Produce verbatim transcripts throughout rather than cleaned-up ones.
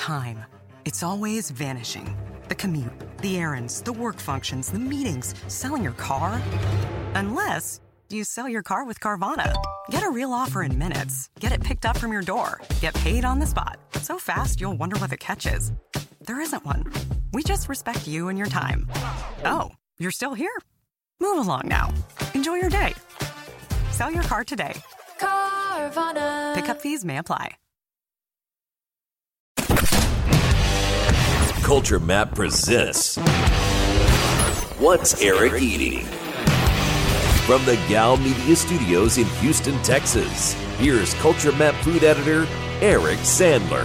time. It's always vanishing. The commute, the errands, the work functions, the meetings, selling your car. Unless you sell your car with Carvana. Get a real offer in minutes. Get it picked up from your door. Get paid on the spot. So fast, you'll wonder what the catch is. There isn't one. We just respect you and your time. Oh, you're still here? Move along now. Enjoy your day. Sell your car today. Carvana. Pickup fees may apply. Culture Map presents What's Eric Eating? From the Gal Media Studios in Houston, Texas, here's Culture Map food editor Eric Sandler.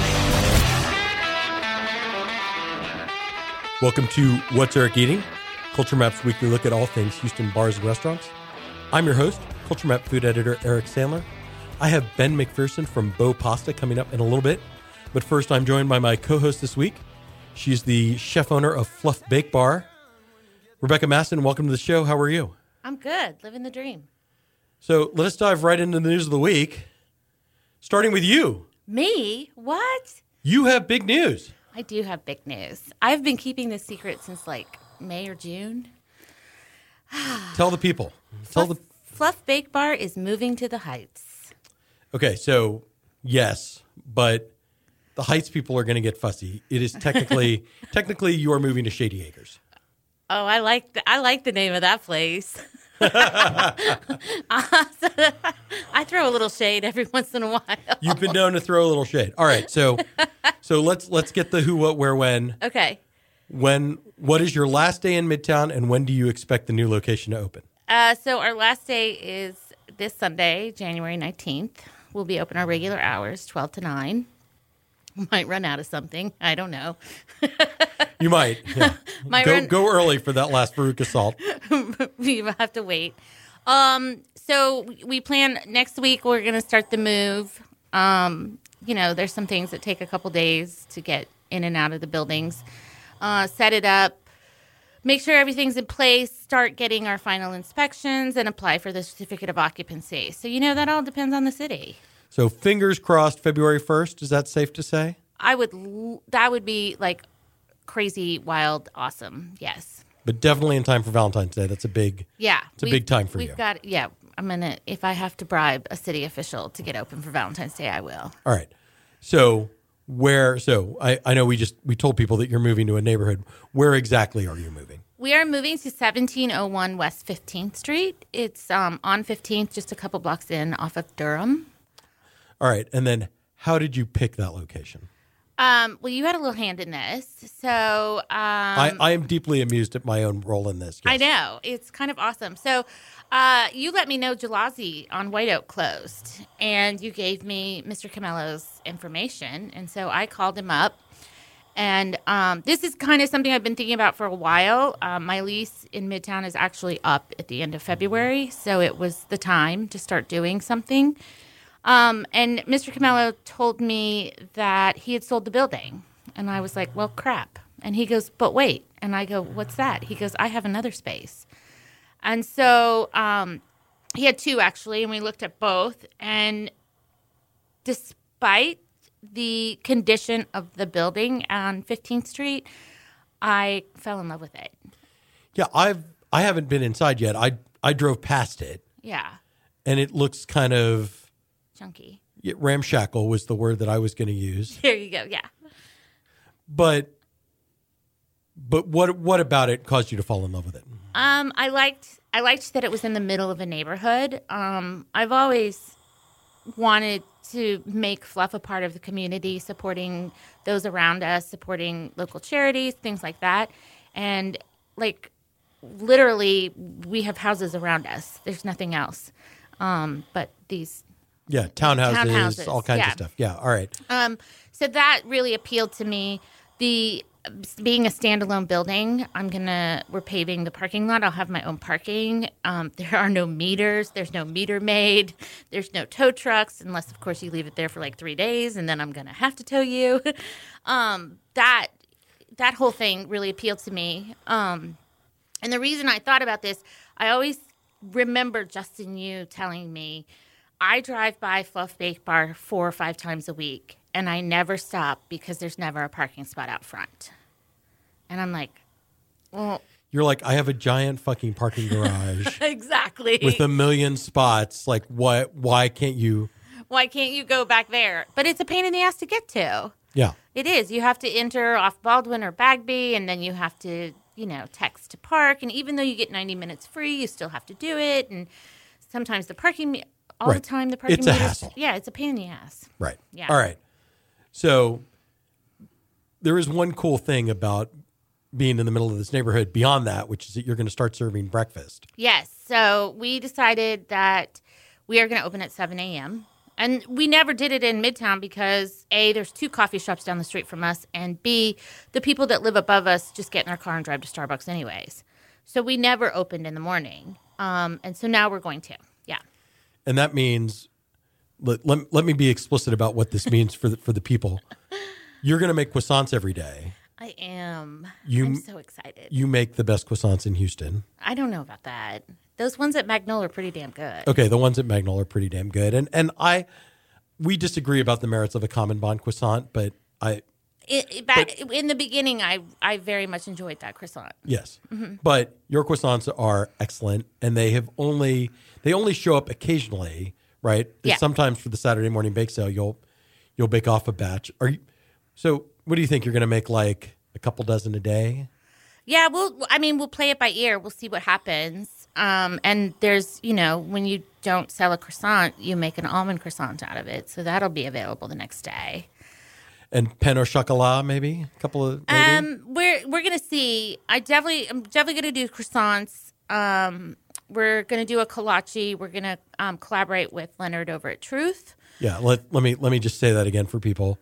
Welcome to What's Eric Eating? Culture Map's weekly look at all things Houston bars and restaurants. I'm your host, Culture Map food editor Eric Sandler. I have Ben McPherson from Beau Pasta coming up in a little bit. But first, I'm joined by my co-host this week. She's the chef owner of Fluff Bake Bar. Rebecca Masson, welcome to the show. How are you? I'm good. Living the dream. So let us dive right into the news of the week, starting with you. Me? What? You have big news. I do have big news. I've been keeping this secret since like May or June. Tell the people. Tell Fluff, the Fluff Bake Bar is moving to the Heights. Okay, so yes, but the Heights people are going to get fussy. It is technically technically you are moving to Shady Acres. Oh, I like the, I like the name of that place. uh, so I throw a little shade every once in a while. You've been known to throw a little shade. All right, so so let's let's get the who, what, where, when. Okay. When what is your last day in Midtown, and when do you expect the new location to open? Uh, so our last day is this Sunday, January nineteenth. We'll be open our regular hours, twelve to nine. Might run out of something. I don't know. You might. Yeah. might go run... go early for that last Veruca salt. We have to wait. Um, so we plan next week. We're going to start the move. Um, you know, there's some things that take a couple days to get in and out of the buildings. Uh, set it up. Make sure everything's in place. Start getting our final inspections and apply for the certificate of occupancy. So you know that all depends on the city. So fingers crossed, February first. Is that safe to say? I would. That would be like crazy, wild, awesome. Yes. But definitely in time for Valentine's Day. That's a big. Yeah, it's a big time for we've you. We've got. Yeah, I'm gonna. If I have to bribe a city official to get open for Valentine's Day, I will. All right. So where? So I, I know we just we told people that you're moving to a neighborhood. Where exactly are you moving? We are moving to seventeen oh one West fifteenth Street. It's um, on fifteenth, just a couple blocks in, off of Durham. All right. And then how did you pick that location? Um, well, you had a little hand in this. So um, I, I am deeply amused at my own role in this. Yes. I know. It's kind of awesome. So uh, you let me know Jalazzi on White Oak closed, and you gave me Mister Camello's information. And so I called him up. And um, this is kind of something I've been thinking about for a while. Um, my lease in Midtown is actually up at the end of February, so it was the time to start doing something. Um, and Mister Camello told me that he had sold the building. And I was like, well, crap. And he goes, but wait. And I go, what's that? He goes, I have another space. And so um, he had two, actually, and we looked at both. And despite the condition of the building on fifteenth Street, I fell in love with it. Yeah, I've I haven't been inside yet. I I drove past it. Yeah. And it looks kind of chunky. Yeah, ramshackle was the word that I was going to use. There you go. Yeah. But but what what about it caused you to fall in love with it? Um, I liked I liked that it was in the middle of a neighborhood. Um, I've always wanted to make Fluff a part of the community, supporting those around us, supporting local charities, things like that. And like literally, we have houses around us. There's nothing else um, but these. Yeah, townhouses, townhouses, all kinds yeah. of stuff. Yeah, all right. Um, so that really appealed to me. The being a standalone building, I'm gonna we're paving the parking lot. I'll have my own parking. Um, there are no meters. There's no meter maid. There's no tow trucks, unless of course you leave it there for like three days, and then I'm gonna have to tow you. um, that that whole thing really appealed to me. Um, and the reason I thought about this, I always remember Justin Yu telling me, I drive by Fluff Bake Bar four or five times a week, and I never stop because there's never a parking spot out front. And I'm like, well, You're like, I have a giant fucking parking garage exactly. with a million spots. Like, what? Why can't you? Why can't you go back there? But it's a pain in the ass to get to. Yeah. It is. You have to enter off Baldwin or Bagby, and then you have to, you know, text to park. And even though you get ninety minutes free, you still have to do it. And sometimes the parking, all Right. the time, the parking It's a meters- hassle. Yeah, it's a pain in the ass. Right. Yeah. All right. So there is one cool thing about being in the middle of this neighborhood beyond that, which is that you're going to start serving breakfast. Yes. So we decided that we are going to open at seven a.m. And we never did it in Midtown because, A, there's two coffee shops down the street from us, and B, the people that live above us just get in their car and drive to Starbucks anyways. So we never opened in the morning. Um, and so now we're going to. Yeah. And that means, let, let, let me be explicit about what this means for the, for the people. You're going to make croissants every day. I am. You- I'm so excited. You make the best croissants in Houston. I don't know about that. Those ones at Magnolia are pretty damn good. Okay, the ones at Magnolia are pretty damn good. And and I, we disagree about the merits of a common bond croissant, but I, It, it- back, in the beginning, I, I very much enjoyed that croissant. yes. Mm-hmm. But your croissants are excellent, and they have only, they only show up occasionally, right? Yeah. Sometimes for the Saturday morning bake sale, you'll, you'll bake off a batch. Are you, so what do you think? You're going to make like a couple dozen a day? Yeah, we'll. I mean, we'll play it by ear. We'll see what happens. Um, and there's, you know, when you don't sell a croissant, you make an almond croissant out of it. So that'll be available the next day. And pain au chocolat, maybe a couple of. Maybe? Um, we're we're gonna see. I definitely, I'm definitely gonna do croissants. Um, we're gonna do a kolache. We're gonna um, collaborate with Leonard over at Truth. Yeah. Let let me let me just say that again for people.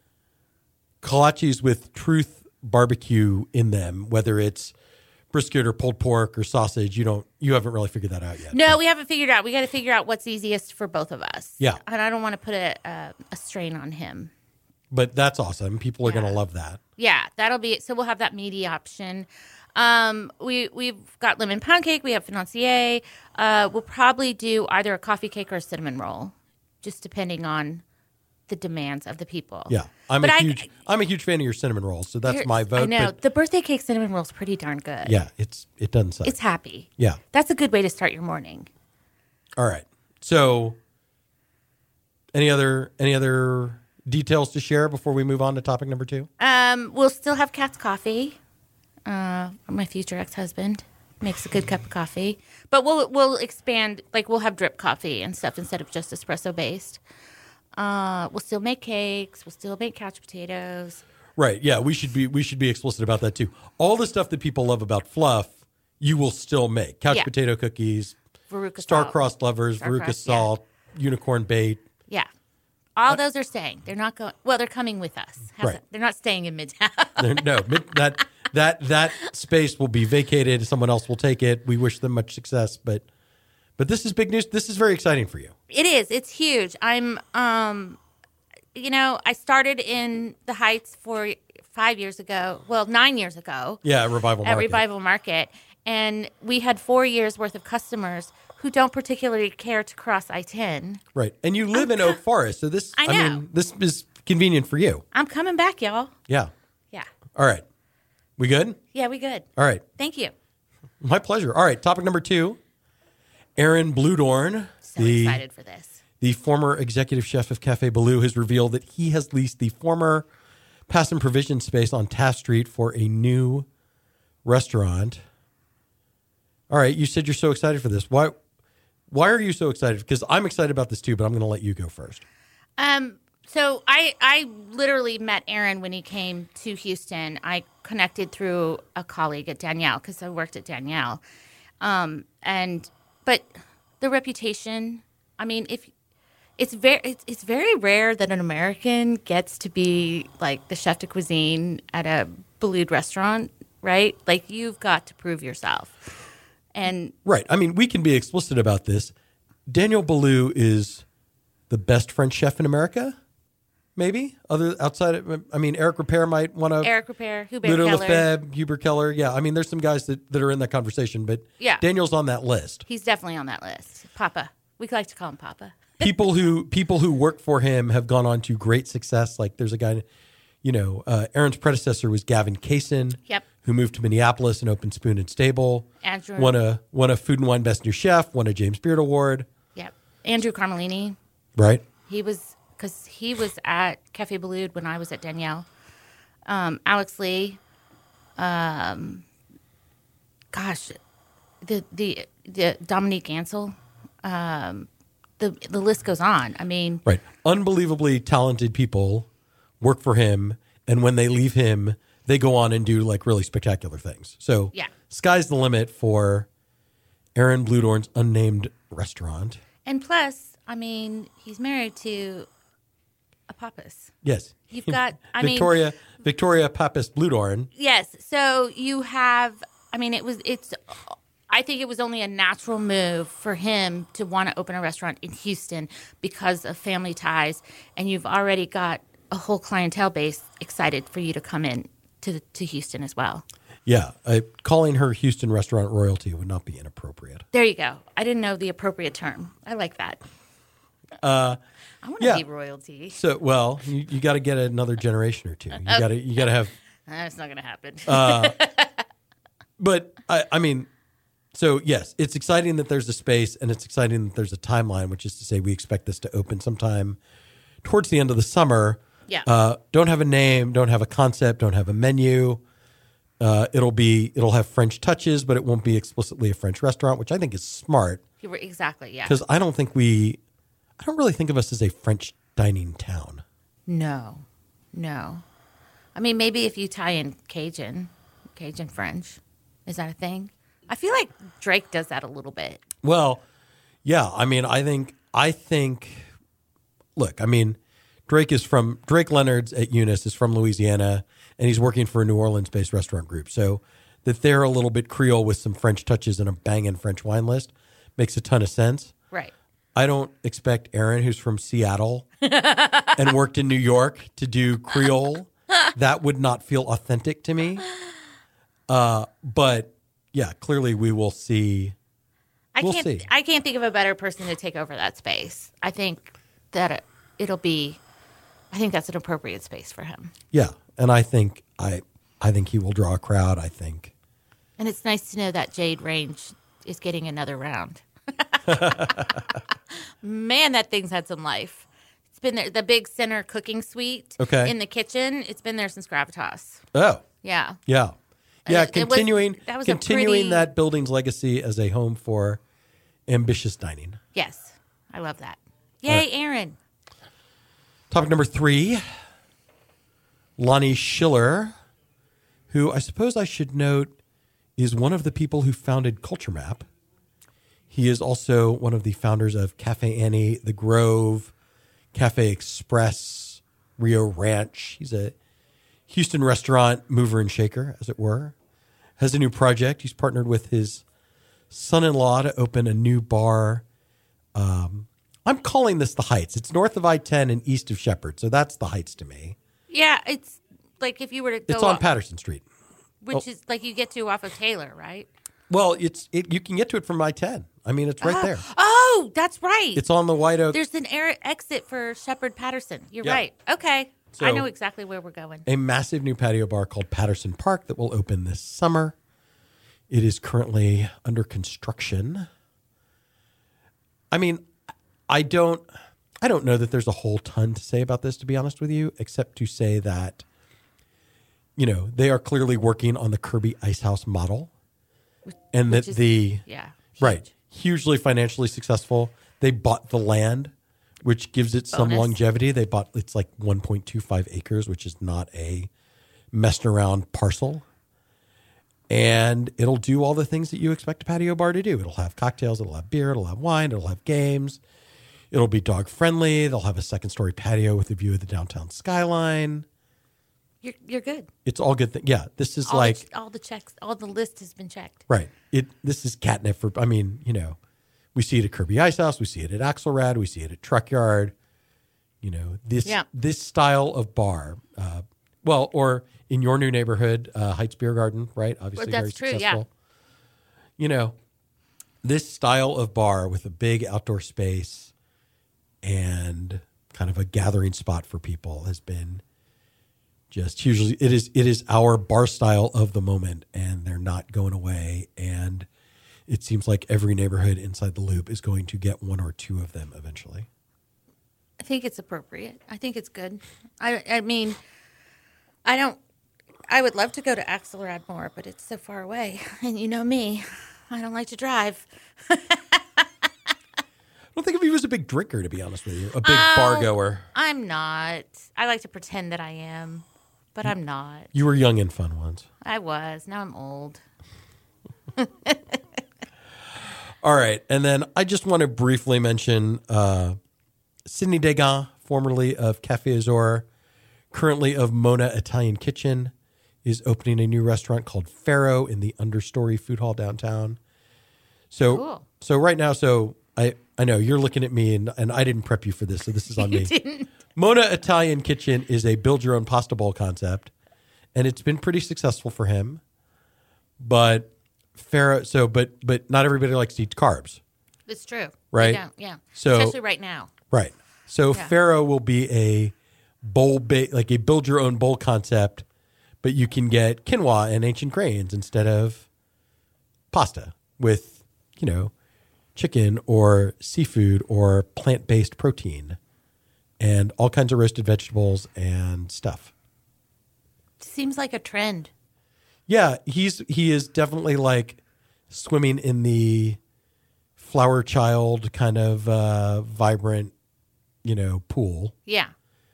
Kolaches with Truth barbecue in them, whether it's brisket or pulled pork or sausage, you don't, you haven't really figured that out yet. No, we haven't figured out. We got to figure out what's easiest for both of us. Yeah. And I don't want to put a, a, a strain on him. But that's awesome. People are Yeah. going to love that. Yeah, that'll be it. So we'll have that meaty option. Um, we we've got lemon pound cake. We have financier. Uh, we'll probably do either a coffee cake or a cinnamon roll, just depending on the demands of the people. Yeah, I'm But a I- huge, I'm a huge fan of your cinnamon rolls, so that's Here's- my vote. I know But the birthday cake cinnamon roll is pretty darn good. yeah, it's it doesn't suck. It's happy. Yeah. That's a good way to start your morning. All right. So, any other any other details to share before we move on to topic number two? Um, we'll still have Cat's Coffee. Uh, my future ex-husband makes a good cup of coffee, but we'll we'll expand. Like we'll have drip coffee and stuff instead of just espresso based. Uh, we'll still make cakes. We'll still make couch potatoes. Right. Yeah, we should be we should be explicit about that too. All the stuff that people love about fluff, you will still make. Couch Yeah. potato cookies, Veruca salt. star-crossed lovers, Veruca Star-crossed, yeah. salt, unicorn bait. Yeah, all those are staying. They're not going. Well, they're coming with us. How's Right. that? They're not staying in Midtown. There- no, mid- that that that space will be vacated. Someone else will take it. We wish them much success, but but this is big news. This is very exciting for you. It is. It's huge. I'm, um, you know, I started in the Heights for five years ago. Well, nine years ago. Yeah, Revival At Market. Revival Market. And we had four years worth of customers who don't particularly care to cross I ten. Right, and you live in Oak Forest, so this I I, know. mean this is convenient for you. I'm coming back, y'all. Yeah. Yeah. All right. We good? Yeah, we good. All right. Thank you. My pleasure. All right. Topic number two. Aaron Bludorn, So the excited for this. the former executive chef of Cafe Baloo, has revealed that he has leased the former Pass and Provision space on Taft Street for a new restaurant. All right, you said you're so excited for this. Why? Why are you so excited? Because I'm excited about this too, but I'm going to let you go first. Um, so I I literally met Aaron when he came to Houston. I connected through a colleague at Danielle because I worked at Danielle. Um, and but the reputation, I mean, if it's very it's, it's very rare that an American gets to be like the chef de cuisine at a Baloo restaurant, right? Like you've got to prove yourself. And Right. I mean, we can be explicit about this. Daniel Baloo is the best French chef in America, maybe. Other outside of, I mean, Eric Repair might want to. Eric Repair, Hubert Ludo Keller, Lefebvre, Hubert Keller. Yeah. I mean, there's some guys that, that are in that conversation, but Yeah. Daniel's on that list. he's definitely on that list. Papa. We like to call him Papa. people who people who work for him have gone on to great success. Like there's a guy, you know, uh, Aaron's predecessor was Gavin Kaysen, Yep. who moved to Minneapolis and opened Spoon and Stable. Andrew. Won a won a Food and Wine Best New Chef. Won a James Beard Award. Yep. Andrew Carmelini. Right. He was because he was at Cafe Boulud when I was at Danielle. Um, Alex Lee. Um, gosh, the the the Dominique Ansel. Um, the the list goes on. I mean, Right. Unbelievably talented people work for him, and when they leave him, they go on and do like really spectacular things. So Yeah. sky's the limit for Aaron Bludorn's unnamed restaurant. and plus, I mean, he's married to a Pappas. Yes. You've got, I mean, Victoria Victoria Pappas Bludorn. Yes. So you have, I mean, it was, it's, I think it was only a natural move for him to want to open a restaurant in Houston because of family ties. And you've already got a whole clientele base excited for you to come in to, to Houston as well. Yeah. Uh, calling her Houston restaurant royalty would not be inappropriate. There you go. I didn't know the appropriate term. I like that. Uh, I want to yeah. be royalty. So, well, you, you got to get another generation or two. You got to you got to have. That's not going to happen. Uh, but I, I mean, so yes, it's exciting that there's a space, and it's exciting that there's a timeline, which is to say we expect this to open sometime towards the end of the summer. Yeah. Uh, don't have a name, don't have a concept, don't have a menu. Uh, it'll be it'll have French touches, but it won't be explicitly a French restaurant, which I think is smart You were exactly, yeah. because I don't think we, I don't really think of us as a French dining town. No, no. I mean, maybe if you tie in Cajun, Cajun French, is that a thing? I feel like Drake does that a little bit. Well, yeah. I mean, I think, I think, look, I mean, Drake is from, Drake Leonard's at Eunice is from Louisiana, and he's working for a New Orleans-based restaurant group. So that they're a little bit Creole with some French touches and a banging French wine list makes a ton of sense. Right. I don't expect Aaron, who's from Seattle and worked in New York, to do Creole. That would not feel authentic to me. Uh, but yeah, clearly we will see. I We'll can't. see. I can't think of a better person to take over that space. I think that it, it'll be. I think that's an appropriate space for him. Yeah, and I think I, I think he will draw a crowd. I think. And it's nice to know that Jade Range is getting another round. Man, that thing's had some life. It's been there. The big center cooking suite Okay. in the kitchen. It's been there since Gravitas. Oh, Yeah. yeah, yeah. It- it was- continuing, that was a continuing pretty- that building's legacy as a home for ambitious dining. Yes. I love that. Yay, Aaron. Topic number three, Lonnie Schiller, who I suppose I should note is one of the people who founded Culture Map. He is also one of the founders of Cafe Annie, The Grove, Cafe Express, Rio Ranch. He's a Houston restaurant mover and shaker, as it were. Has a new project. He's partnered with his son-in-law to open a new bar. Um, I'm calling this the Heights. It's north of I ten and east of Shepherd, so that's the Heights to me. Yeah, it's like if you were to go It's on off- Patterson Street. which is like you get to off of Taylor, right? Well, it's it, you can get to it from I ten. I mean, it's right there. Oh, that's right. It's on the White Oak. There's an air exit for Shepherd Patterson. You're Yeah. right. Okay. So- I know exactly where we're going. A massive new patio bar called Patterson Park that will open this summer. It is currently under construction. I mean, I don't I don't know that there's a whole ton to say about this, to be honest with you, except to say that, you know, they are clearly working on the Kirby Ice House model. And that Which is- the Yeah. right, hugely financially successful. They bought the land, which gives it some Bonus. longevity. They bought, it's like one point two five acres, which is not a messed around parcel. And it'll do all the things that you expect a patio bar to do. It'll have cocktails, it'll have beer, it'll have wine, it'll have games. It'll be dog friendly. They'll have a second story patio with a view of the downtown skyline. You're you're good. It's all good. Th- yeah, this is All like the, all the checks, all the list has been checked. right. It this is catnip for. I mean, you know, we see it at Kirby Ice House, we see it at Axelrad, we see it at Truck Yard. You know, this Yeah. this style of bar. Uh, well, or in your new neighborhood, uh, Heights Beer Garden, right? Obviously, Well, very that's true, yeah. successful. You know, this style of bar with a big outdoor space and kind of a gathering spot for people has been just hugely, it is, it is our bar style of the moment, and they're not going away. And it seems like every neighborhood inside the Loop is going to get one or two of them eventually. I think it's appropriate. I think it's good. I, I mean, I don't, I would love to go to Axelrad more, but it's so far away. And you know me, I don't like to drive. I don't think of you as a big drinker, to be honest with you. A big Oh, bar goer. I'm not. I like to pretend that I am, but I'm not. You were young and fun once. I was. Now I'm old. All right. And then I just want to briefly mention uh, Sydney Degas, formerly of Cafe Azor, currently of Mona Italian Kitchen, is opening a new restaurant called Faro in the Understory Food Hall downtown. So, Cool. so right now, so I, I know you're looking at me, and, and I didn't prep you for this, so this is on me. Didn't. Mona Italian Kitchen is a build-your-own pasta bowl concept, and it's been pretty successful for him. But Faro, so but but not everybody likes to eat carbs, It's true. Right. They don't, yeah. So- Especially right now. right? So Yeah. Faro will be a bowl, ba- like a build-your-own bowl concept, but you can get quinoa and ancient grains instead of pasta with, you know, chicken or seafood or plant-based protein and all kinds of roasted vegetables and stuff. Seems like a trend. Yeah, he's he is definitely like swimming in the flower child kind of uh, vibrant, you know, pool, Yeah.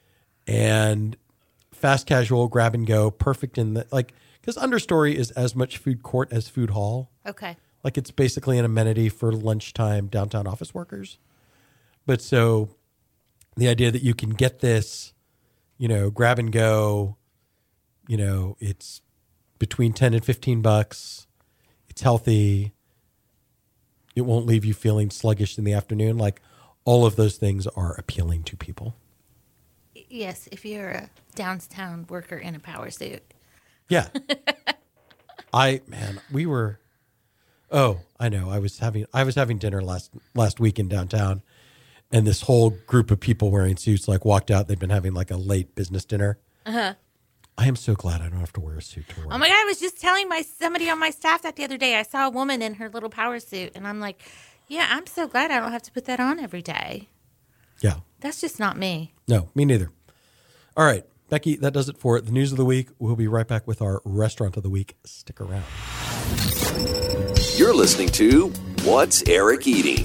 and fast casual, grab and go, perfect in the like because Understory is as much food court as food hall. Okay. Like it's basically an amenity for lunchtime downtown office workers. But so the idea that you can get this, you know, grab and go, you know, it's between ten and fifteen bucks. It's healthy. It won't leave you feeling sluggish in the afternoon. Like all of those things are appealing to people. Yes, if you're a downtown worker in a power suit. Yeah. I man, we were Oh, I know. I was having I was having dinner last last week in downtown, and this whole group of people wearing suits like walked out. They'd been having like a late business dinner. Uh-huh. I am so glad I don't have to wear a suit to work. Oh my God, I was just telling my somebody on my staff that the other day. I saw a woman in her little power suit, and I'm like, yeah, I'm so glad I don't have to put that on every day. Yeah. That's just not me. No, me neither. All right, Becky, that does it for the news of the week. We'll be right back with our restaurant of the week. Stick around. You're listening to What's Eric Eating?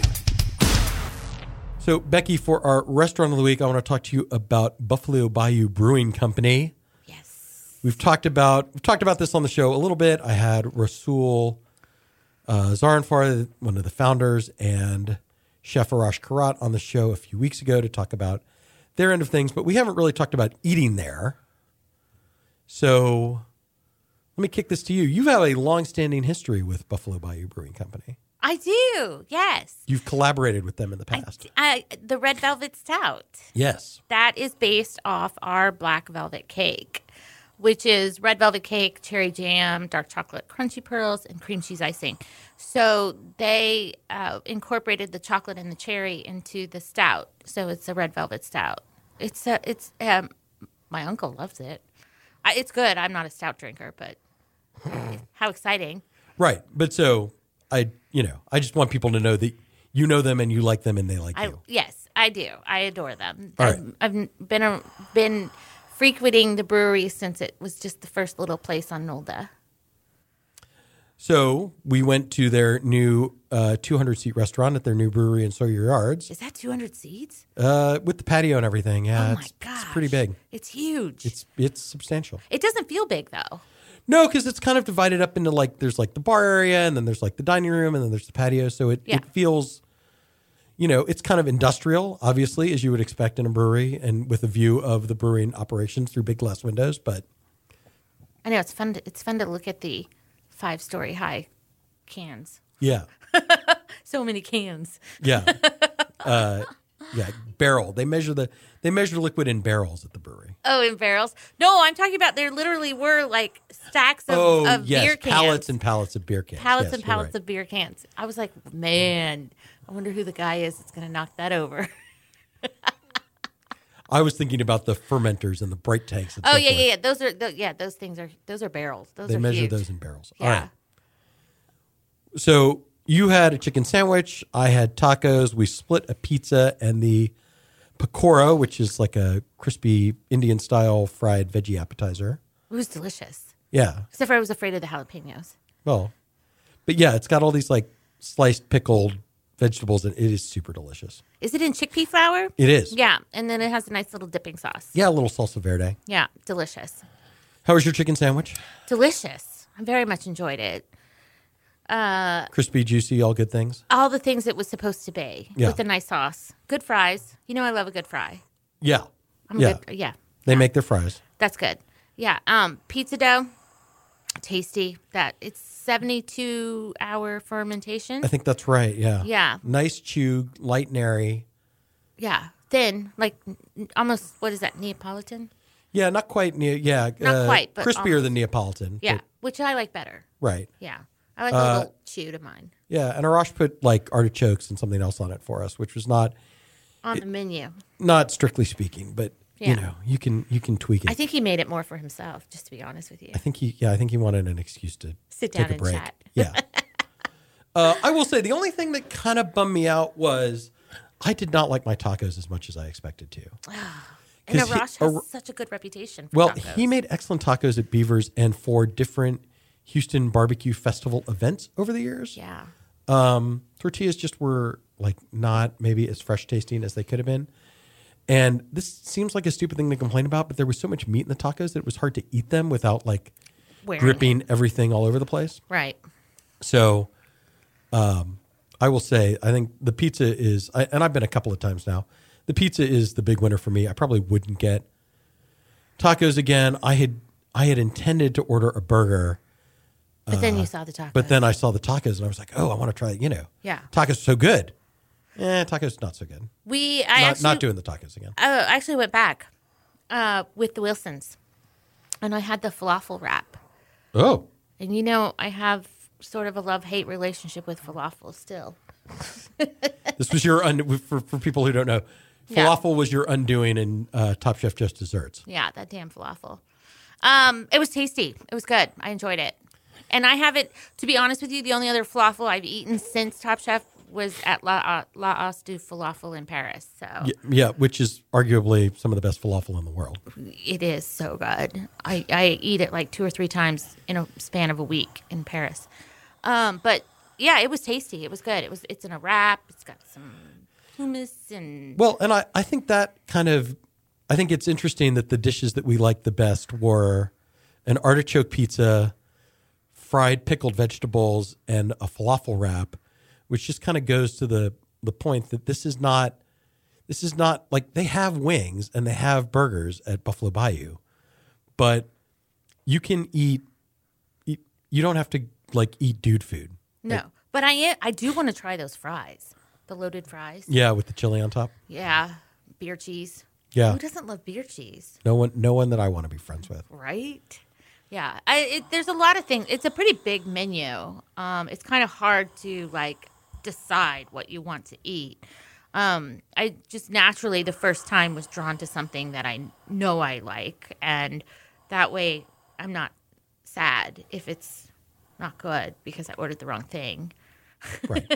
So, Becky, for our restaurant of the week, I want to talk to you about Buffalo Bayou Brewing Company. Yes. We've talked about we've talked about this on the show a little bit. I had Rasul uh, Zaranfar, one of the founders, and Chef Arash Karat on the show a few weeks ago to talk about their end of things, but we haven't really talked about eating there. So let me kick this to you. You have a long-standing history with Buffalo Bayou Brewing Company. I do. Yes. You've collaborated with them in the past. I, the Red Velvet Stout. Yes. That is based off our Black Velvet Cake, which is red velvet cake, cherry jam, dark chocolate crunchy pearls, and cream cheese icing. So they uh, incorporated the chocolate and the cherry into the stout. So it's a red velvet stout. It's a, it's um, my uncle loves it. I, it's good. I'm not a stout drinker, but how exciting! Right. But so I, you know, I just want people to know that you know them and you like them and they like I you. yes, I do. I adore them. All I've, right. I've been a, been frequenting the brewery since it was just the first little place on Nolda. So we went to their new uh, two hundred seat restaurant at their new brewery in Sawyer Yards Is that two hundred seats? uh, with the patio and everything. Yeah, Oh my it's, gosh. it's pretty big. It's huge. It's it's substantial. it doesn't feel big though. No, because it's kind of divided up into like there's like the bar area and then there's like the dining room and then there's the patio. So it, Yeah. it feels, you know, it's kind of industrial, obviously, as you would expect in a brewery and with a view of the brewing operations through big glass windows. But I know it's fun. To, it's fun to look at the five story high cans. yeah, So many cans. yeah, uh, yeah, barrel. They measure the they measure liquid in barrels at the brewery. Oh, in barrels? No, I'm talking about there literally were like stacks of, Oh, of yes, beer cans. pallets and pallets of beer cans. pallets Yes, and you're pallets right. of beer cans. I was like, man, I wonder who the guy is that's going to knock that over. I was thinking about the fermenters and the bright tanks. And Oh so yeah, forth. yeah, yeah. Those are th- yeah. Those things are those are barrels. Those They are measure huge. those in barrels. Yeah. All right. So you had a chicken sandwich. I had tacos. We split a pizza and the pakora, which is like a crispy Indian style fried veggie appetizer. It was delicious. Yeah. Except for I was afraid of the jalapenos. Well, but yeah, it's got all these like sliced pickled vegetables, and it is super delicious. Is it in chickpea flour? It is. Yeah, and then it has a nice little dipping sauce. Yeah, a little salsa verde. Yeah, delicious. How was your chicken sandwich? Delicious. I very much enjoyed it. Uh, Crispy, juicy, all good things? all the things it was supposed to be Yeah. with a nice sauce. Good fries. You know I love a good fry. Yeah. I'm yeah. good. Yeah. They yeah. make their fries. That's good. Yeah. Um, pizza dough, tasty. That it's seventy-two hour fermentation. I think that's right. Yeah. Yeah. Nice chew, light and airy. Yeah, thin, like n- almost. What is that? Neapolitan? Yeah, not quite. Ne- yeah. Not quite, but crispier almost. than Neapolitan. Yeah, but- which I like better. right. Yeah, I like a Uh, little chew to mine Yeah. And Arash put like artichokes and something else on it for us, which was not on the menu. not strictly speaking, but you Yeah. know, you can you can tweak it. I think he made it more for himself, just to be honest with you. I think he yeah, I think he wanted an excuse to Sit take down a and break. chat. Yeah. uh, I will say the only thing that kind of bummed me out was I did not like my tacos as much as I expected to. And 'Cause he- Arash has Ar- such a good reputation for Well, tacos. he made excellent tacos at Beavers and for different Houston barbecue festival events over the years. Yeah. Um, tortillas just were like not maybe as fresh tasting as they could have been. And this seems like a stupid thing to complain about, but there was so much meat in the tacos that it was hard to eat them without like Wearing dripping everything all over the place. Right. So, um, I will say, I think the pizza is, I, and I've been a couple of times now. The pizza is the big winner for me. I probably wouldn't get tacos again. I had I had intended to order a burger, But then you saw the tacos. but then I saw the tacos and I was like, oh, I want to try it. You know, Yeah. tacos are so good. Eh, tacos not so good. we, I Not, actually, not doing the tacos again. Oh, I actually went back uh, with the Wilsons, and I had the falafel wrap. Oh, And you know, I have sort of a love-hate relationship with falafel still. this was your un- for for people who don't know. Yeah. Falafel was your undoing in uh, Top Chef Just Desserts. Yeah, that damn falafel. Um, it was tasty. It was good. I enjoyed it. And I haven't, to be honest with you, the only other falafel I've eaten since Top Chef was at La, uh, La Os du Falafel in Paris. So Yeah, yeah, which is arguably some of the best falafel in the world. it is so good. I, I eat it like two or three times in a span of a week in Paris. Um, but yeah, it was tasty. It was good. It was. It's in a wrap. It's got some hummus and Well, and I, I think that kind of, I think it's interesting that the dishes that we liked the best were an artichoke pizza, fried pickled vegetables, and a falafel wrap, which just kind of goes to the, the point that this is not, this is not like they have wings and they have burgers at Buffalo Bayou, but you can eat, eat you don't have to like eat dude food. no. But I am, I do want to try those fries, the loaded fries. Yeah, with the chili on top. Yeah, beer cheese. Yeah. Who doesn't love beer cheese, No one, no one that I want to be friends with. right? Yeah, I, it, there's a lot of things. It's a pretty big menu. Um, it's kind of hard to like decide what you want to eat. Um, I just naturally the first time was drawn to something that I know I like, and that way I'm not sad if it's not good because I ordered the wrong thing. Right.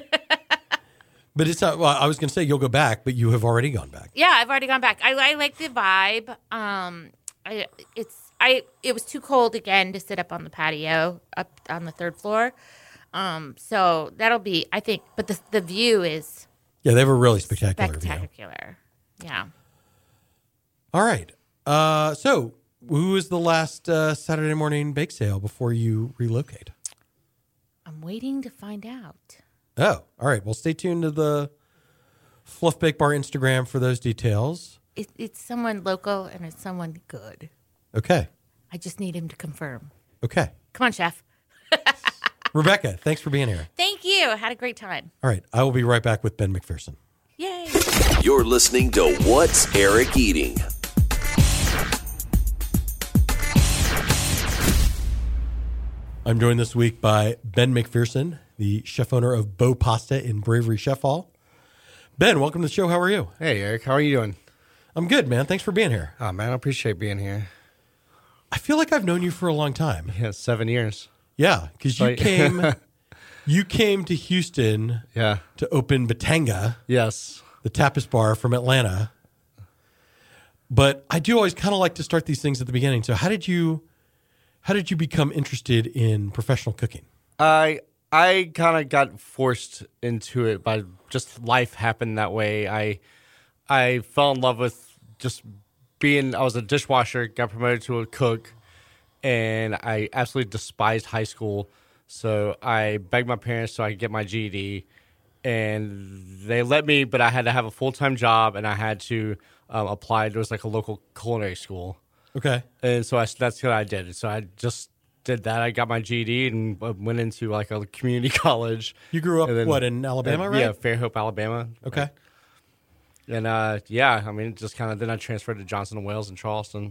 But it's not, well, I was going to say you'll go back, but you have already gone back. Yeah, I've already gone back. I, I like the vibe. Um, I, it's I. It was too cold again to sit up on the patio up on the third floor. Um, so that'll be, I think. But the the view is Yeah, they have a really spectacular view. spectacular. Yeah. All right. Uh, so, who was the last uh, Saturday morning bake sale before you relocate? I'm waiting to find out. Oh, all right. Well, stay tuned to the Fluff Bake Bar Instagram for those details. It, it's someone local and it's someone good. Okay. I just need him to confirm. Okay. Come on, chef. Rebecca, thanks for being here. Thank you. I had a great time. All right. I will be right back with Ben McPherson. Yay. You're listening to What's Eric Eating? I'm joined this week by Ben McPherson, the chef owner of Beau Pasta in Bravery Chef Hall. Ben, welcome to the show. How are you? Hey, Eric. How are you doing? I'm good, man. Thanks for being here. Oh, man, I appreciate being here. I feel like I've known you for a long time. Yeah, seven years. Yeah, because you Like- came, you came to Houston Yeah. to open Batanga, Yes. the tapas bar from Atlanta. But I do always kind of like to start these things at the beginning. So how did you, how did you become interested in professional cooking? I I kind of got forced into it by just life happened that way. I I fell in love with just being. I was a dishwasher, got promoted to a cook, and I absolutely despised high school. So I begged my parents so I could get my G E D, and they let me, but I had to have a full time job, and I had to um, apply. There was like a local culinary school. Okay. And so I, that's what I did. So I just did that. I got my G E D and went into like a community college. You grew up, And then- what, in Alabama, uh, right? Yeah, Fairhope, Alabama. Okay. And uh, yeah, I mean, just kind of then I transferred to Johnson and Wales in Charleston.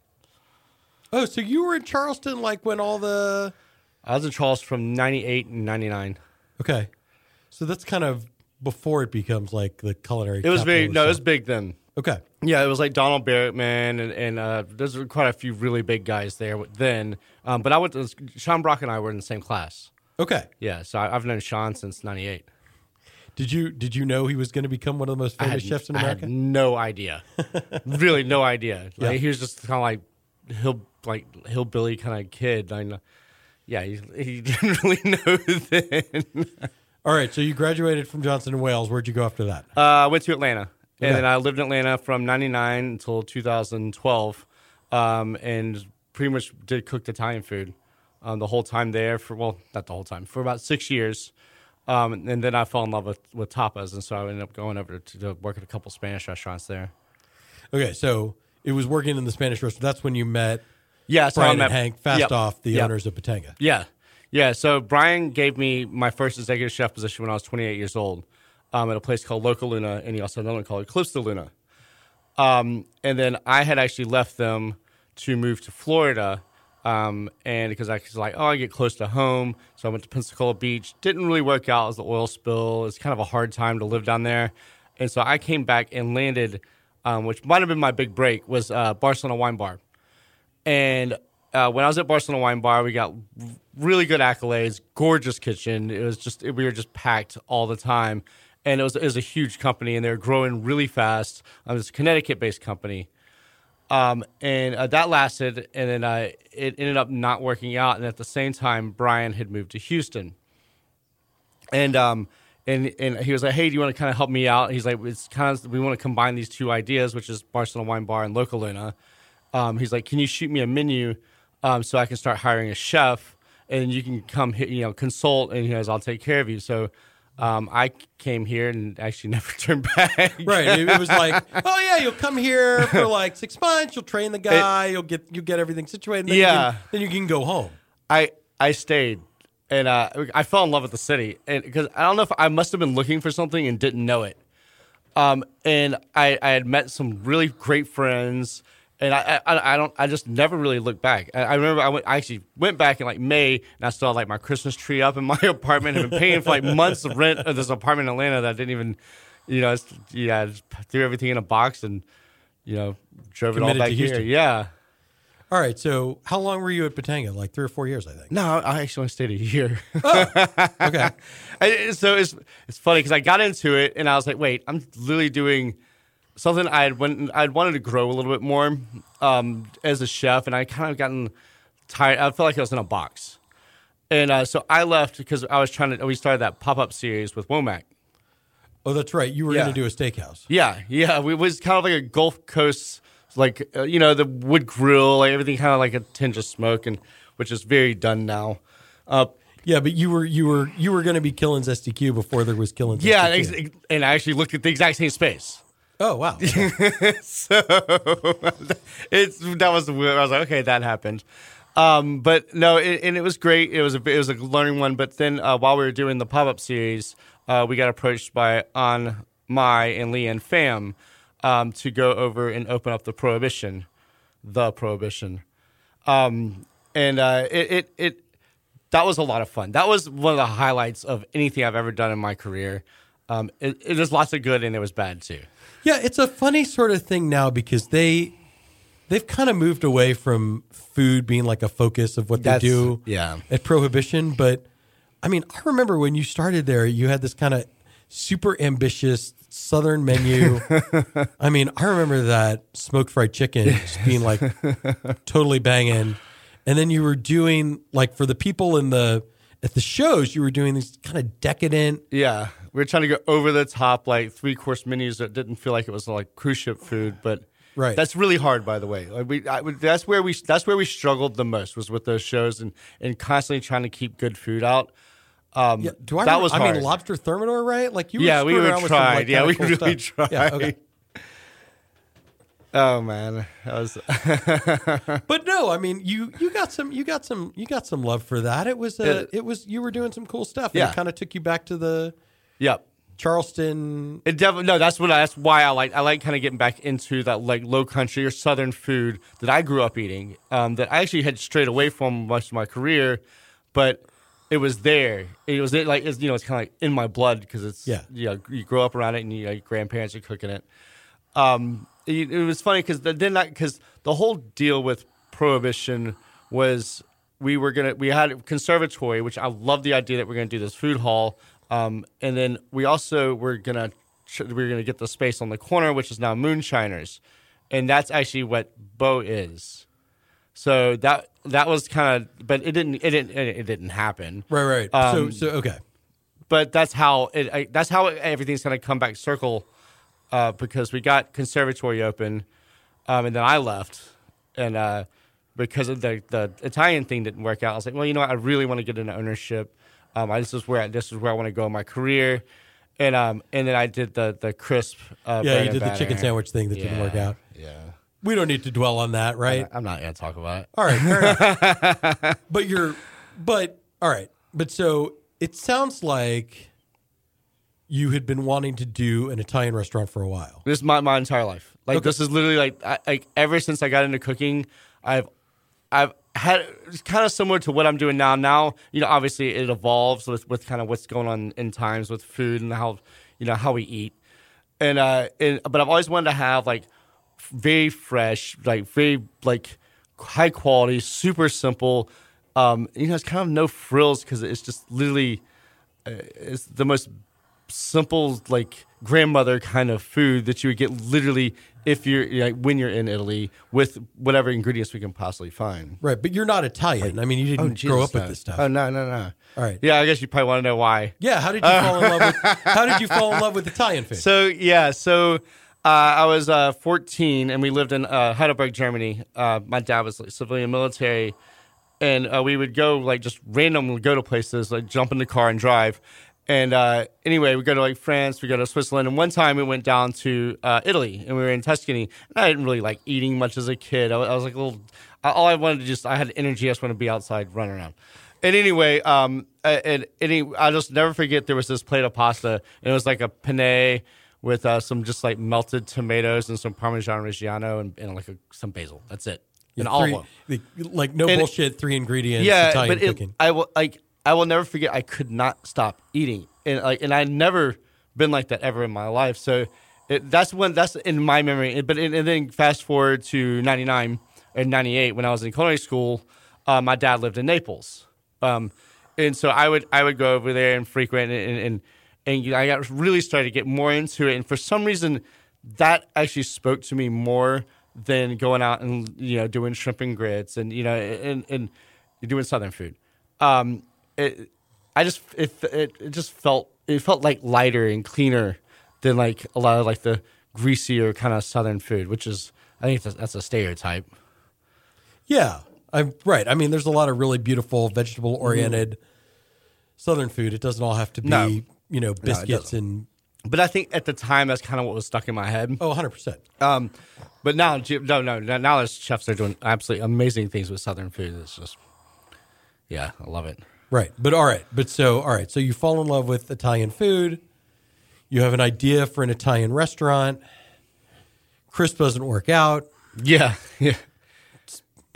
Oh, so you were in Charleston like when all the... I was in Charleston from ninety-eight and ninety-nine. Okay. So that's kind of before it becomes like the culinary It was capital very, of no, it was South- big then. Okay. Yeah, it was like Donald Barrett, man, and, and uh, there's quite a few really big guys there then. Um, but I went to, Sean Brock and I were in the same class. Okay. Yeah, so I, I've known Sean since ninety-eight. Did you did you know he was going to become one of the most I famous had, chefs in I America? had no idea. Really, no idea. Like, Yeah. he was just kind of like hill, like hillbilly kind of kid. I know. Yeah, he, he didn't really know then. All right. So you graduated from Johnson and Wales. Where'd you go after that? Uh, I went to Atlanta, and Okay. then I lived in Atlanta from ninety-nine until two thousand twelve, um, and pretty much did cooked Italian food um, the whole time there for, well, not the whole time, for about six years. Um, and then I fell in love with, with tapas, and so I ended up going over to, to work at a couple Spanish restaurants there. Okay. So it was working in the Spanish restaurant. That's when you met Yeah, so Brian I met and Hank Fast Yep. Off, the Yep. owners of Batanga. Yeah. Yeah. So Brian gave me my first executive chef position when I was twenty-eight years old um, at a place called Local Luna, and he also had another one called Eclipse de Luna. Um, and then I had actually left them to move to Florida, um, and because I was like, oh, I get close to home. So I went to Pensacola Beach. Didn't really work out as the oil spill. It's kind of a hard time to live down there. And so I came back and landed, um, which might have been my big break, was uh, Barcelona Wine Bar. And uh, when I was at Barcelona Wine Bar, we got really good accolades, gorgeous kitchen. It was just, we were just packed all the time. And it was, it was a huge company, and they were growing really fast. Um, it's a Connecticut-based company. Um, and uh, that lasted, and then uh, it ended up not working out. And at the same time, Brian had moved to Houston. And um, and and he was like, hey, do you want to kind of help me out? He's like, it's kind of, we want to combine these two ideas, which is Barcelona Wine Bar and Local Luna. Um, he's like, can you shoot me a menu um, so I can start hiring a chef, and you can come, hit, you know, consult, and he goes, I'll take care of you. So um, I came here and actually never turned back. Right. It, it was like, oh yeah, you'll come here for like six months. You'll train the guy. you'll get you get everything situated. Then Yeah. You can, then you can go home. I I stayed, and uh, I fell in love with the city, and because I don't know if I must have been looking for something and didn't know it. Um, and I, I had met some really great friends, and I, I I don't I just never really looked back. I, I remember I went I actually went back in like May, and I still had like my Christmas tree up in my apartment. I've been paying for like months of rent of this apartment in Atlanta that I didn't even, you know, it's, yeah, I just threw everything in a box and, you know, drove it all Committed back to here. Houston. Yeah. All right. So how long were you at Batanga? Like three or four years, I think. No, I actually only stayed a year. Okay. I, so it's it's funny because I got into it and I was like, wait, I'm literally doing something I had went, I'd wanted to grow a little bit more um, as a chef, and I kind of gotten tired. I felt like I was in a box, and uh, so I left because I was trying to. We started that pop up series with Womack. Oh, that's right. You were Yeah. going to do a steakhouse. Yeah, yeah, it was kind of like a Gulf Coast, like uh, you know, the wood grill, like everything, kind of like a tinge of smoke, and which is very done now. Uh, Yeah, but you were you were you were going to be Killen's S D Q before there was Killen's yeah, S D Q. ex- and I actually looked at the exact same space. Oh, wow. So it's that was weird. I was like, okay, that happened. Um, but no, it, and it was great. It was a it was a learning one. But then uh, while we were doing the pop up series, uh, we got approached by An Mai and Leanne Pham um, to go over and open up the Prohibition, the Prohibition, um, and uh, it, it it that was a lot of fun. That was one of the highlights of anything I've ever done in my career. Um, it, it there's lots of good and there was bad too. Yeah, it's a funny sort of thing now because they they've kind of moved away from food being like a focus of what That's- they do yeah. at Prohibition. But I mean, I remember when you started there, you had this kind of super ambitious Southern menu. I mean, I remember that smoked fried chicken just being like totally banging. And then you were doing like for the people in the at the shows, you were doing these kind of decadent. Yeah, we were trying to go over the top, like three course menus that didn't feel like it was like cruise ship food, but Right. that's really hard, by the way. Like we, I, that's where we that's where we struggled the most was with those shows and, and constantly trying to keep good food out. Um, Yeah, do I? that remember- was I hard. mean, lobster thermidor, right? Like you. Were Yeah, we screwing were around with some, tried. like, Yeah, kinda we cool really stuff. tried. Yeah, okay. Oh man, that was. But no, I mean, you you got some you got some you got some love for that. It was a, It- it was you were doing some cool stuff. And Yeah. it kind of took you back to the Yep. Charleston. It definitely no. That's what. I, that's why I like. I like kind of getting back into that like low country or southern food that I grew up eating. Um, that I actually had strayed away from much of my career, but it was there. It was there, like it's, you know, it's kind of like in my blood because it's Yeah. You know, you grow up around it and you know, your grandparents are cooking it. Um, it, it was funny because then that because the whole deal with Prohibition was we were gonna we had a conservatory, which I love the idea that we're gonna do this food hall. Um, and then we also were gonna we we're gonna get the space on the corner, which is now Moonshiners, and that's actually what Bo is. So that that was kind of, but it didn't it didn't it didn't happen. Right, right. Um, so so okay. But that's how it I, that's how everything's gonna come back circle, uh, because we got conservatory open, um, and then I left, and uh, because of the the Italian thing didn't work out, I was like, well, you know what, I really want to get into ownership. Um, I, this is where I, this is where I want to go in my career, and um, and then I did the the crisp. Uh, Yeah, bread you and did the chicken batter. sandwich thing that didn't work Yeah, out. Yeah, We don't need to dwell on that, right? I'm not gonna talk about it. All right, fair enough. But you're, but all right, but so it sounds like you had been wanting to do an Italian restaurant for a while. This is my, my entire life. Like Okay. this is literally like I, like ever since I got into cooking, I've I've had it's kind of similar to what I'm doing now. Now, you know, obviously it evolves with, with kind of what's going on in times with food and how you know how we eat. And uh, and but I've always wanted to have like very fresh, like very like high quality, super simple. Um, you know, it's kind of no frills because it's just literally uh, it's the most simple like grandmother kind of food that you would get literally if you're like when you're in Italy with whatever ingredients we can possibly find. Right, but you're not Italian. I mean, you didn't Jesus, grow up no. with this stuff. Oh no, no, no. All right. Yeah, I guess you probably want to know why. Yeah, how did you fall in love with how did you fall in love with Italian food? So yeah, so uh, I was uh, fourteen and we lived in uh, Heidelberg, Germany. Uh, my dad was like, civilian military, and uh, we would go like just randomly go to places, like jump in the car and drive. And uh, anyway, we go to like France, we go to Switzerland, and one time we went down to uh, Italy, and we were in Tuscany. And I didn't really like eating much as a kid. I, was- I was like a little. I- All I wanted to just, I had energy. I just wanted to be outside, running around. And anyway, um, and any, I'll just never forget. There was this plate of pasta, and it was like a penne with uh, some just like melted tomatoes and some Parmesan Reggiano and, and like a, some basil. That's it. And Yeah, all three- of them. the- like no And- bullshit, three ingredients Yeah, Italian but it, cooking. I will like I will never forget. I could not stop eating, and like and I'd never been like that ever in my life. So it, that's when that's in my memory. But and, and then fast forward to ninety-nine and ninety-eight when I was in culinary school, uh, my dad lived in Naples, um, and so I would I would go over there and frequent and and and I got really started to get more into it. And for some reason, that actually spoke to me more than going out and you know doing shrimp and grits and you know and and doing Southern food. Um, it, I just it, it it just felt it felt like lighter and cleaner than like a lot of like the greasier kind of Southern food, which is I think that's, that's a stereotype. Yeah, I'm right. I mean, there's a lot of really beautiful vegetable oriented Southern food. It doesn't all have to be, No. you know, biscuits doesn't. and But I think at the time that's kind of what was stuck in my head. oh, one hundred percent. Um, but now no no now there's chefs that are doing absolutely amazing things with Southern food. It's just yeah, I love it. Right. But all right. But so, all right. So you fall in love with Italian food. You have an idea for an Italian restaurant. Crisp doesn't work out. Yeah, yeah.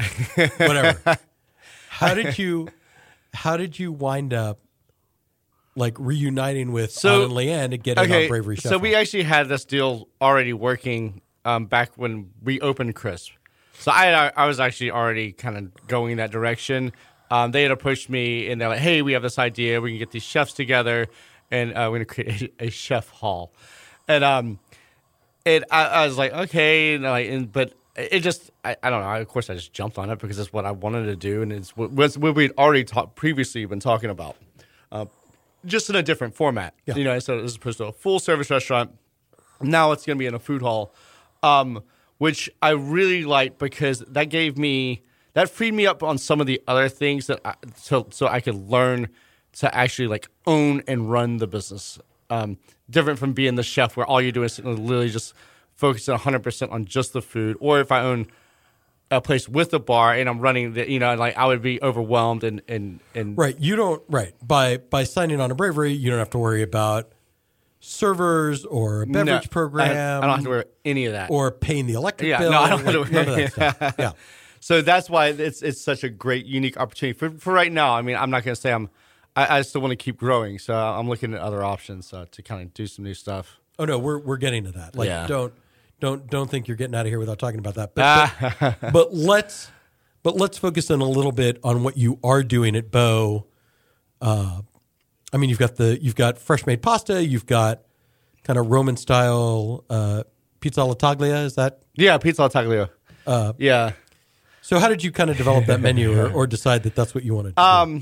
Whatever. How did you, how did you wind up like reuniting with So- Anna and Leanne to get in on Bravery Chef. so we actually had this deal already working um, back when we opened Crisp. So I had, I was actually already kind of going that direction. Um, they had approached me and they're like, "Hey, we have this idea. We can get these chefs together, and uh, we're going to create a, a chef hall." And um, it I, I was like, "Okay," and like, and, but it just I, I don't know. I, of course, I just jumped on it because it's what I wanted to do, and it's what, was what we'd already talked previously been talking about, uh, just in a different format. Yeah. You know, so as opposed to a full service restaurant, now it's going to be in a food hall, um, which I really liked because that gave me that freed me up on some of the other things that I, so so I could learn to actually like own and run the business. Um, different from being the chef where all you're doing is literally just focusing one hundred percent on just the food, or if I own a place with a bar and I'm running the, you know, like I would be overwhelmed and, and, and right. You don't, right. By, by signing on to Bravery, you don't have to worry about servers or a beverage No, program. I, I don't have to worry about any of that. Or paying the electric Yeah, bill. no, I don't have to like, none of that stuff. Yeah. So that's why it's it's such a great, unique opportunity for for right now. I mean, I'm not going to say I'm, I, I still want to keep growing, so I'm looking at other options uh, to kind of do some new stuff. Oh no, we're we're getting to that. Like, Yeah. don't don't don't think you're getting out of here without talking about that. But but, but let's but let's focus in a little bit on what you are doing at Bo. Uh, I mean, you've got the you've got fresh made pasta. You've got kind of Roman style uh, pizza alla taglia. Is that Yeah, pizza alla taglio. Uh, yeah. so? How did you kind of develop that menu, or, or decide that that's what you wanted to do? Um,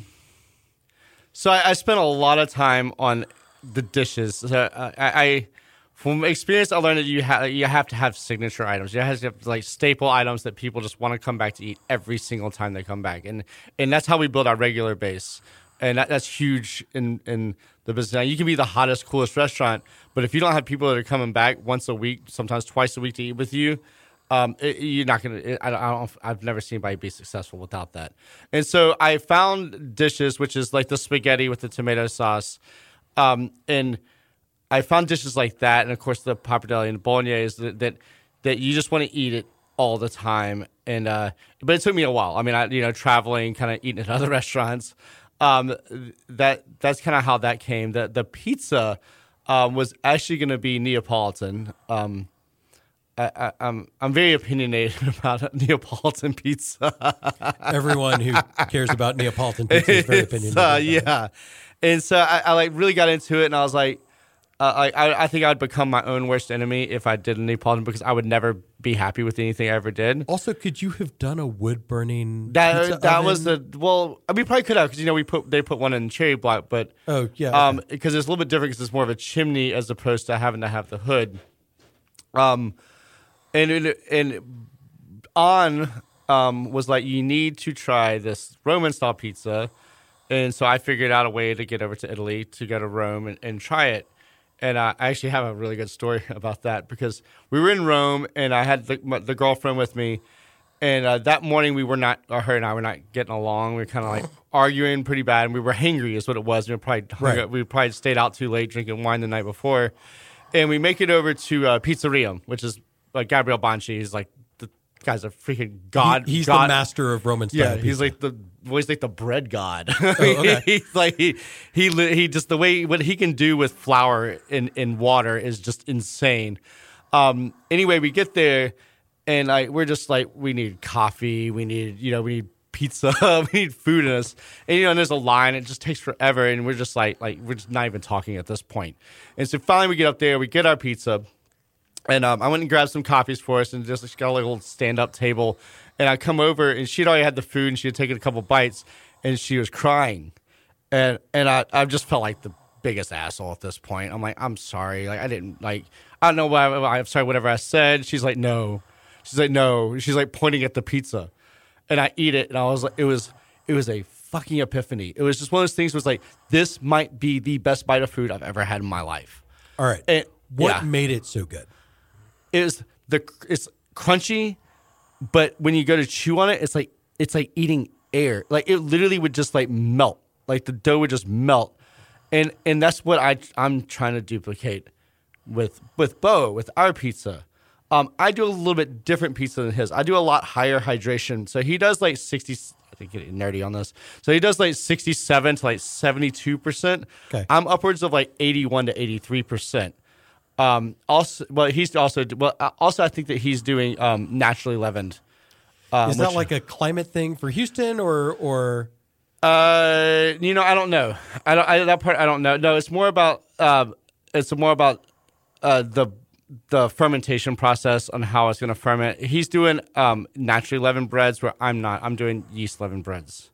so I, I spent a lot of time on the dishes. So uh, I, I, from experience, I learned that you have you have to have signature items. You have to have like staple items that people just want to come back to eat every single time they come back, and and that's how we build our regular base. And that, that's huge in, in the business. Now, you can be the hottest, coolest restaurant, but if you don't have people that are coming back once a week, sometimes twice a week to eat with you, um, it, you're not going to. I don't, I don't. I've never seen anybody be successful without that. And so I found dishes, which is like the spaghetti with the tomato sauce, um, and I found dishes like that, and of course the pappardelle and bolognese that that, that you just want to eat it all the time. And uh, but it took me a while. I mean, I you know traveling, kind of eating at other restaurants. Um, that that's kind of how that came. The the pizza um, was actually going to be Neapolitan. Um, I, I, I'm I'm very opinionated about Neapolitan pizza. Everyone who cares about Neapolitan pizza is very It's, opinionated. uh, about that. yeah, and so I, I like really got into it, and I was like, uh, I I think I'd become my own worst enemy if I did a Neapolitan because I would never be happy with anything I ever did. Also, could you have done a wood burning? That that was the well. We probably could have because you know we put they put one in cherry block, but Oh, yeah, um, okay. because it's a little bit different because it's more of a chimney as opposed to having to have the hood. Um, and and, and on um was like you need to try this Roman style pizza, and so I figured out a way to get over to Italy to go to Rome and, and try it. And uh, I actually have a really good story about that because we were in Rome and I had the, my, the girlfriend with me. And uh, that morning we were not, or her and I were not getting along. We were kind of like arguing pretty bad. And we were hangry is what it was. We were probably Right. we probably stayed out too late drinking wine the night before. And we make it over to uh, Pizzeria, which is like Gabriel Banci. He's like, the guy's a freaking god. He- he's god. the master of Roman style. Yeah, pizza. he's like the well, he's like the bread god. okay. He's like he he li- he just the way what he can do with flour in, in water is just insane. Um, anyway, we get there and like we're just like we need coffee, we need you know we need pizza, we need food in us, and you know and there's a line. It just takes forever, and we're just like like we're just not even talking at this point. And so finally we get up there, we get our pizza. And um, I went and grabbed some coffees for us and just like, got a little stand-up table. And I come over, and she'd already had the food, and she had taken a couple bites, and she was crying. And and I, I just felt like the biggest asshole at this point. I'm like, I'm sorry. Like, I didn't, like, I don't know why, I'm sorry, whatever I said. She's like, no. She's like, no. She's like pointing at the pizza. And I eat it, and I was like, it was, it was a fucking epiphany. It was just one of those things was like, this might be the best bite of food I've ever had in my life. All right. And, what yeah. made it so good? Is the it's crunchy, but when you go to chew on it, it's like it's like eating air. Like it literally would just like melt. Like the dough would just melt, and and that's what I I'm trying to duplicate with with Bo with our pizza. Um, I do a little bit different pizza than his. I do a lot higher hydration. So he does like sixty, to get nerdy on this. So he does like sixty-seven to like seventy-two percent. Okay. I'm upwards of like eighty-one to eighty-three percent. Um, also, well, he's also well. Also, I think that he's doing um, naturally leavened. Um, Is that which, like a climate thing for Houston, or or? Uh, you know, I don't know. I don't. I, that part I don't know. No, it's more about. Uh, it's more about uh, the the fermentation process on how it's going to ferment. He's doing um, naturally leavened breads, where I'm not. I'm doing yeast leavened breads.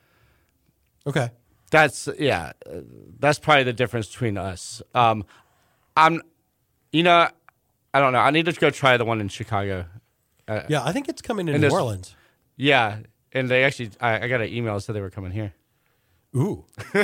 Okay. That's yeah. uh, That's probably the difference between us. Um, I'm, you know, I don't know. I need to go try the one in Chicago. Uh, Yeah, I think it's coming to And New there's- Orleans. Yeah, and they actually, I, I got an email that said they were coming here. Ooh.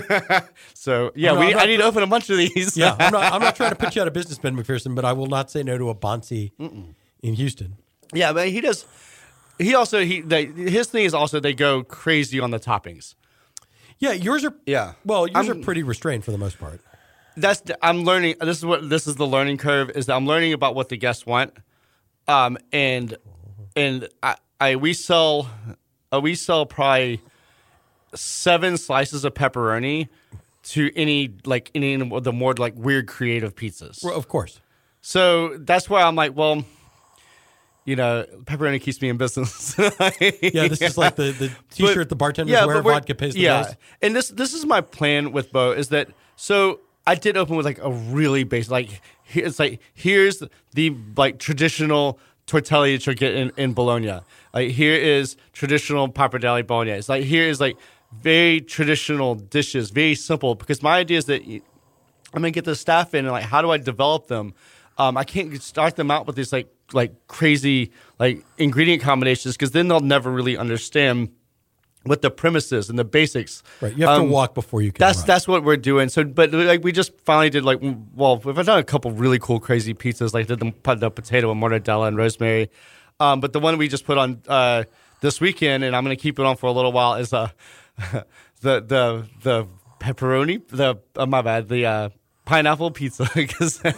So yeah, I'm we. not- I need to open a bunch of these. Yeah, I'm not. I'm not trying to put you out of business, Ben McPherson, but I will not say no to a Bonsi in Houston. Yeah, but he does. He also he they, his thing is also they go crazy on the toppings. Yeah, yours are. Yeah. Well, yours I'm- are pretty restrained for the most part. That's I'm learning. This is what this is the learning curve is that I'm learning about what the guests want, um, and and I, I we sell uh, we sell probably seven slices of pepperoni to any like any of the more like weird creative pizzas. Well, of course. So that's why I'm like, well, you know, pepperoni keeps me in business. Yeah, this is like the, the T-shirt But- the bartenders yeah, wear. but we're- Vodka pays the yeah. bills. And this this is my plan with Bo is that so I did open with like a really basic like he- it's like here's the like traditional tortelli that you'll get in, in Bologna. Like here is traditional pappardelle bolognese. Like here is like very traditional dishes, very simple. Because my idea is that I'm gonna get the staff in and like how do I develop them? Um, I can't start them out with these like like crazy like ingredient combinations because then they'll never really understand what the premises and the basics. Right, you have Um, to walk before you can That's run. that's what we're doing. So, but like we just finally did like well, we've done a couple really cool crazy pizzas. Like did the, the potato and mortadella and rosemary. Um, but the one we just put on uh, this weekend, and I'm going to keep it on for a little while, is uh, the the the pepperoni. The uh, my bad. The uh, pineapple pizza because You're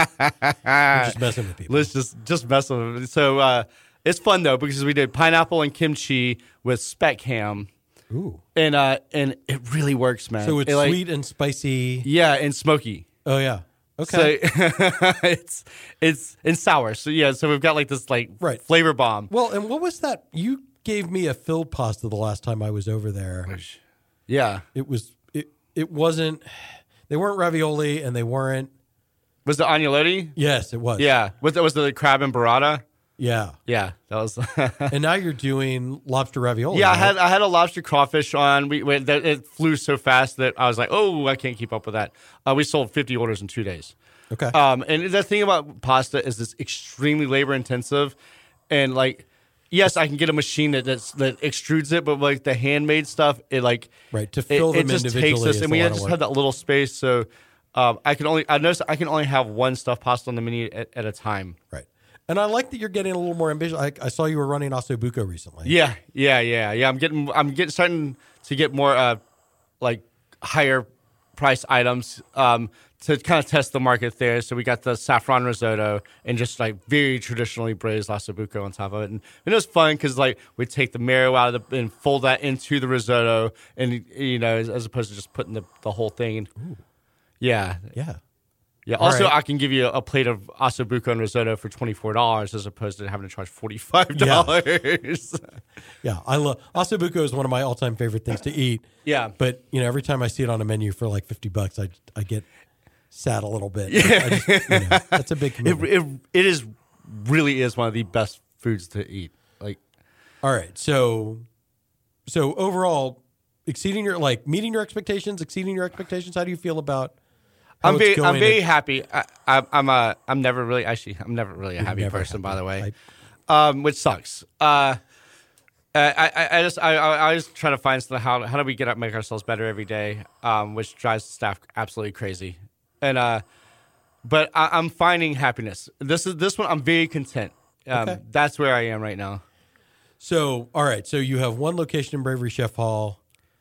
just messing with people. let's just just mess with it. So uh, it's fun though because we did pineapple and kimchi with speck ham. Ooh. And uh, and it really works, man. So it's It, like- sweet and spicy. yeah, and smoky. Oh yeah. Okay. So it's it's and sour. So yeah, so we've got like this like Right. flavor bomb. Well, and what was that? You gave me a filled pasta the last time I was over there. Yeah, It was. It. It wasn't. They weren't ravioli, and they weren't. was the agnolotti? Yes, it was. Yeah, was that was the crab and burrata? Yeah. Yeah, that was. And now you're doing lobster ravioli. yeah, I right? had I had a lobster crawfish on. We, we that, it flew so fast that I was like, oh, I can't keep up with that. Uh, we sold fifty orders in two days. Okay. Um, and the thing about pasta is it's extremely labor intensive, and like, yes, I can get a machine that that's, that extrudes it, but like the handmade stuff, it like Right, to it- fill it, them just individually takes us, is and a we lot of just work. had that little space, so um, I can only I noticed I can only have one stuffed pasta on the menu at, at a time. Right. And I like that you're getting a little more ambitious. I, I saw you were running Ossobuco recently. Yeah, yeah, yeah, yeah. I'm getting I'm getting starting to get more uh, like higher price items um, to kind of test the market there. So we got the saffron risotto and just like very traditionally braised ossobuco on top of it, and, and it was fun because like we take the marrow out of the and fold that into the risotto, and you know as, as opposed to just putting the, the whole thing in. Yeah, Yeah. yeah. All Also, right. I can give you a plate of ossobuco and risotto for twenty four dollars as opposed to having to charge forty five dollars. Yeah. I love Ossobuco is one of my all time favorite things to eat. Yeah. But you know, every time I see it on a menu for like fifty bucks, I I get sad a little bit. Yeah. I just, you know, that's a big It, commitment. it it is really is one of the best foods to eat. Like All right. So so overall, exceeding your like meeting your expectations, exceeding your expectations. How do you feel about how I'm it's very going I'm very at- happy. I, I, I'm a I'm never really actually I'm never really a happy never person happy. by the way, um, which sucks. Uh, I, I, I just I, I I just try to find something how how do we get up make ourselves better every day, um, which drives the staff absolutely crazy, and uh, but I, I'm finding happiness. This is this one I'm very content. Um, Okay. That's where I am right now. So, all right. So you have one location in Bravery Chef Hall.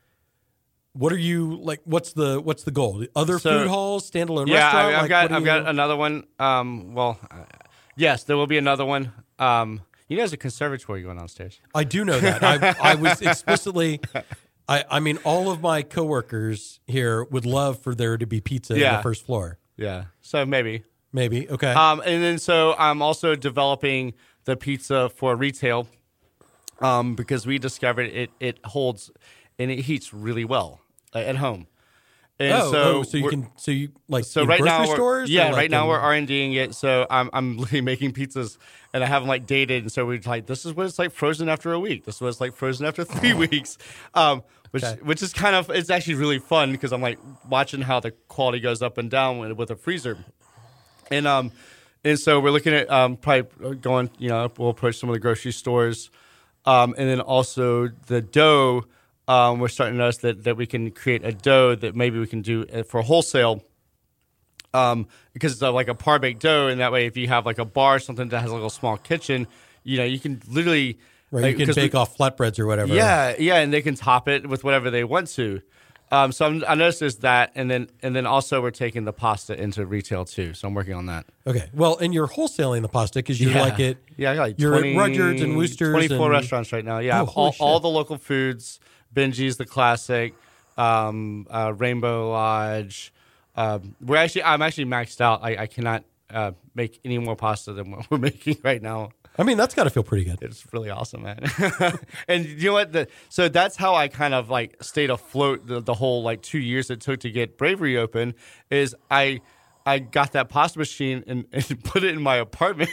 What are you like? What's the what's the goal? Other So- food halls, standalone Yeah, restaurant. I, I've Like, got what do I've you- got another one. Um, well, uh, yes, there will be another one. Um, You know, there's a conservatory going downstairs. I do know that. I, I was explicitly. I, I mean, all of my coworkers here would love for there to be pizza on Yeah. the first floor. Yeah. So maybe. Maybe. Okay. Um, and then so I'm also developing the pizza for retail um, because we discovered it it holds and it heats really well uh, at home. And oh, so, oh, so you we're- can so you like So in right grocery now, we're, stores? or yeah, like right now in- we're R and Ding it. So I'm I'm literally making pizzas, and I have them like dated, and so we're like, this is what it's like frozen after a week. This is what it's like frozen after three weeks, um, which Okay. which is kind of it's actually really fun because I'm like watching how the quality goes up and down with, with a freezer, and um, and so we're looking at um probably going, you know, we'll approach some of the grocery stores, um, and then also the dough. Um, we're starting to notice that, that we can create a dough that maybe we can do for wholesale um, because it's like a par baked dough. And that way, if you have like a bar or something that has a little small kitchen, you know, you can literally. Right, like, you can 'cause bake we- off flatbreads or whatever. Yeah, yeah, and they can top it with whatever they want to. Um, so I'm, I noticed there's that. And then, and then also we're taking the pasta into retail too. So I'm working on that. Okay. Well, and you're wholesaling the pasta because you Yeah. like it. Yeah, I got like You're twenty, at Rudyard's and Wooster's. twenty-four and, restaurants right now. Yeah, Oh, holy all, all shit. the local foods. Benji's, the classic, um, uh, Rainbow Lodge. Um, we're actually, I'm actually maxed out. I, I cannot uh, make any more pasta than what we're making right now. I mean, that's got to feel pretty good. It's really awesome, man. And you know what? The, so that's how I kind of like stayed afloat the, the whole like two years it took to get Bravery open. Is I I got that pasta machine and, and put it in my apartment,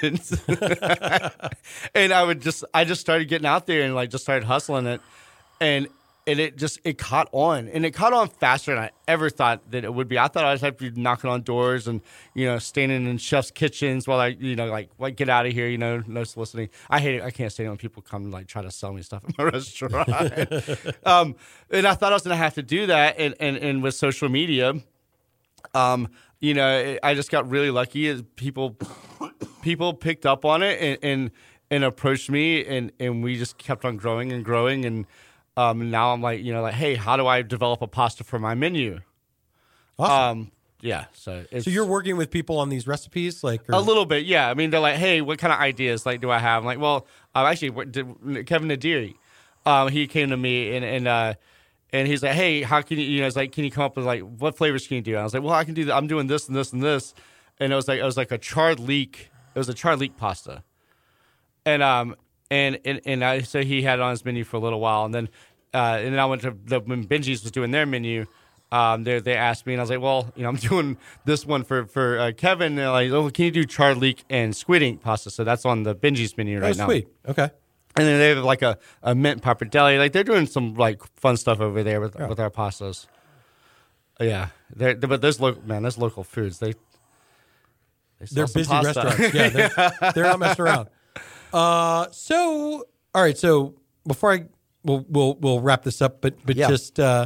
and I would just I just started getting out there and like just started hustling it, and. And it just, it caught on. And it caught on faster than I ever thought that it would be. I thought I'd have to be knocking on doors and, you know, standing in chefs' kitchens while I, you know, like, like get out of here, you know, no soliciting. I hate it. I can't stand it when people come and, like, try to sell me stuff at my restaurant. um, and I thought I was going to have to do that. And, and, and with social media, um, you know, it, I just got really lucky as people, people picked up on it and, and, and approached me. And, and we just kept on growing and growing. And, Um, now I'm like, you know, like, hey, how do I develop a pasta for my menu? Awesome. Um, yeah. So, it's so you're working with people on these recipes, like or, a little bit, yeah. I mean, they're like, hey, what kind of ideas like do I have? I'm like, well, uh, actually, what did, Kevin Nadiri, um, he came to me and and uh, and he's like, hey, how can you, you know, it's like, can you come up with like what flavors can you do? And I was like, well, I can do that. I'm doing this and this and this, and it was like it was like a charred leek. It was a charred leek pasta, and um. And, and and I so he had it on his menu for a little while, and then uh, and then I went to the when Benji's was doing their menu. Um, they they asked me, and I was like, well, you know, I'm doing this one for for uh, Kevin. And they're like, oh, can you do charred leek and squid ink pasta? So that's on the Benji's menu right oh, now. sweet. Okay. And then they have like a, a mint pappardelle. Like they're doing some like fun stuff over there with Yeah. with our pastas. Yeah, they're, they're- but those local man, those local foods they they sell They're some busy pasta. restaurants. Yeah, they're, they're not messing around. Uh, so all right. So before I we'll we'll we'll wrap this up, but but Yeah. just uh,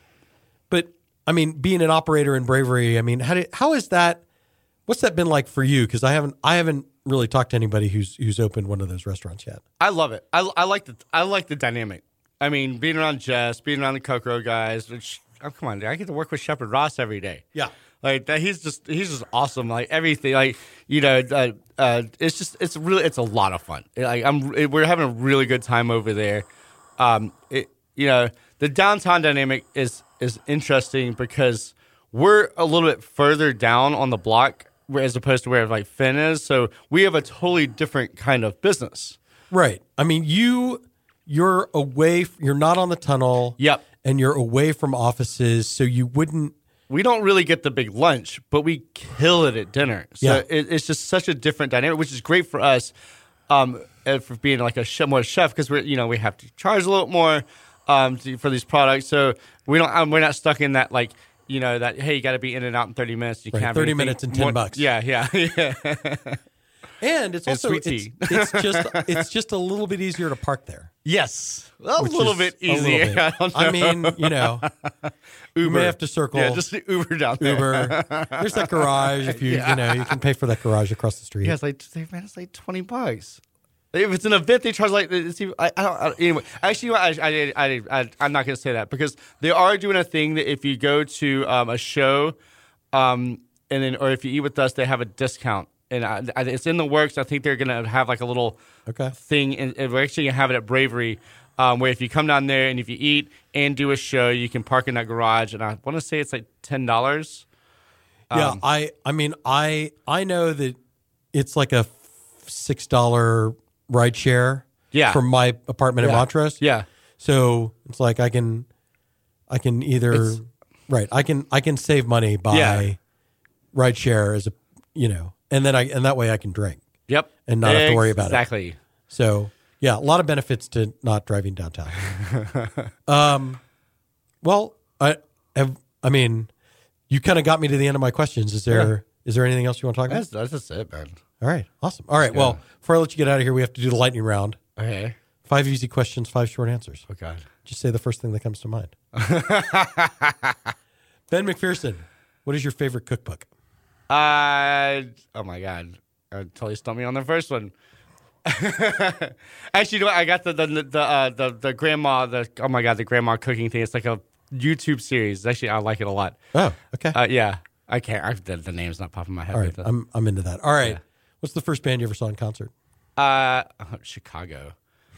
but I mean, being an operator in Bravery, I mean, how did how is that? What's that been like for you? Because I haven't I haven't really talked to anybody who's who's opened one of those restaurants yet. I love it. I, I like the I like the dynamic. I mean, being around Jess, being around the Kokoro guys. Which, oh, come on, dude, I get to work with Shepherd Ross every day. Yeah. Like that, he's just he's just awesome. Like everything, like you know, uh, uh, it's just it's really it's a lot of fun. Like I'm, it, we're having a really good time over there. Um, it, you know, the downtown dynamic is is interesting because we're a little bit further down on the block, where- as opposed to where like Finn is. So we have a totally different kind of business. Right. I mean, you you're away. You're not on the tunnel. Yep. And you're away from offices, so you wouldn't. We don't really get the big lunch, but we kill it at dinner. So Yeah. it, it's just such a different dynamic, which is great for us um, uh, for being like a chef, more chef, because we're you know we have to charge a little more um, to, for these products. So we don't um, we're not stuck in that like you know that hey you got to be in and out in thirty minutes. You Right, can't have thirty anything minutes and ten more- bucks. Yeah, yeah, yeah. And it's And also sweet it's, tea. it's just it's just a little bit easier to park there. Yes, a which little is bit a little easier. bit. I, don't know. I mean, you know, you Uber. may have to circle. Yeah, just Uber down there. Uber. There's that garage. If you you know you can pay for that garage across the street. Yeah, it's like man, it's like twenty bucks. If it's an event, they charge like it's even, I, I don't. I, anyway, actually, I, I, I, I, I'm not going to say that because they are doing a thing that if you go to um, a show, um, and then or if you eat with us, they have a discount and I, I, it's in the works. I think they're going to have like a little Okay. thing, and, and we're actually going to have it at Bravery, um, where if you come down there and if you eat and do a show, you can park in that garage. And I want to say it's like ten dollars. Yeah, Um, I I mean I I know that it's like a six dollar ride share. Yeah. From my apartment in Yeah. Montrose. Yeah. So it's like I can I can either It's- right I can I can save money by Yeah. ride share as a you know and then I and that way I can drink Yep. and not have to worry about it. Exactly. So yeah, a lot of benefits to not driving downtown. um, well, I have. I mean, you kind of got me to the end of my questions. Is there is there anything else you want to talk about? That's, that's just it, man. All right, awesome. All right, well, before I let you get out of here, we have to do the lightning round. Okay. Five easy questions, five short answers. Oh, God. Just say the first thing that comes to mind. Ben McPherson, what is your favorite cookbook? Uh, oh, my God. I totally stumped me on the first one. Actually, you know what? I got the the the uh, the, the grandma. The oh my God, the grandma cooking thing. It's like a YouTube series. Actually, I like it a lot. Oh, okay. Uh, yeah, I can't. I, the, the name's not popping in my head. All right, but I'm I'm into that. All right, Yeah. what's the first band you ever saw in concert? the, uh, Chicago.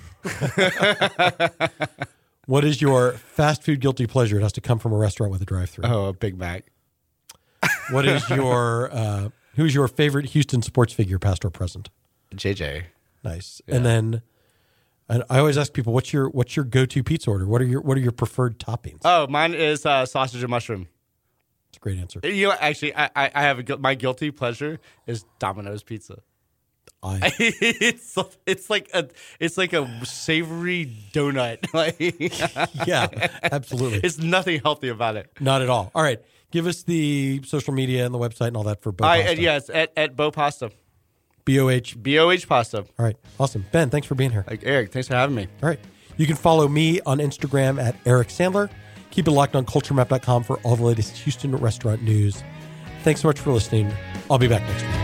What is your fast food guilty pleasure? It has to come from a restaurant with a drive-through. Oh, a Big Mac. What is your uh, who's your favorite Houston sports figure, past or present? J J. Nice. And then, and I always ask people, what's your what's your go-to pizza order? What are your what are your preferred toppings? Oh, mine is uh, sausage and mushroom. That's a great answer. You know, actually, I I, I have a gu- my guilty pleasure is Domino's pizza. I it's it's like a it's like a savory donut. Like yeah, absolutely. it's nothing healthy about it. Not at all. All right, give us the social media and the website and all that for Bo I, Pasta. uh, yes, at at Bo Pasta, B O H. B O H Pasta. All right, awesome. Ben, thanks for being here. Like Eric, thanks for having me. All right, you can follow me on Instagram at Eric Sandler. Keep it locked on culture map dot com for all the latest Houston restaurant news. Thanks so much for listening. I'll be back next week.